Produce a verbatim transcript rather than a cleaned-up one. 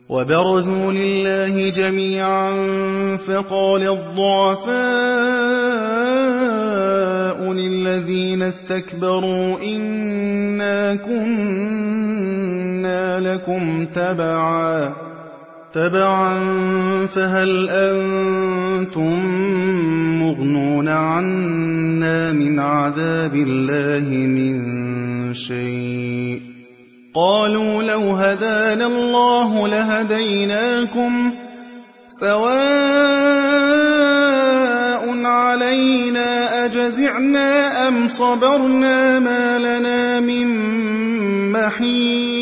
وبرزوا لله جميعا فقال الضعفاء للذين استكبروا إنا كنا لكم تبعا تبعا فهل أنتم مغنون عنا من عذاب الله من شيء قالوا لو هدانا الله لهديناكم سواء علينا أجزعنا أم صبرنا ما لنا من محيص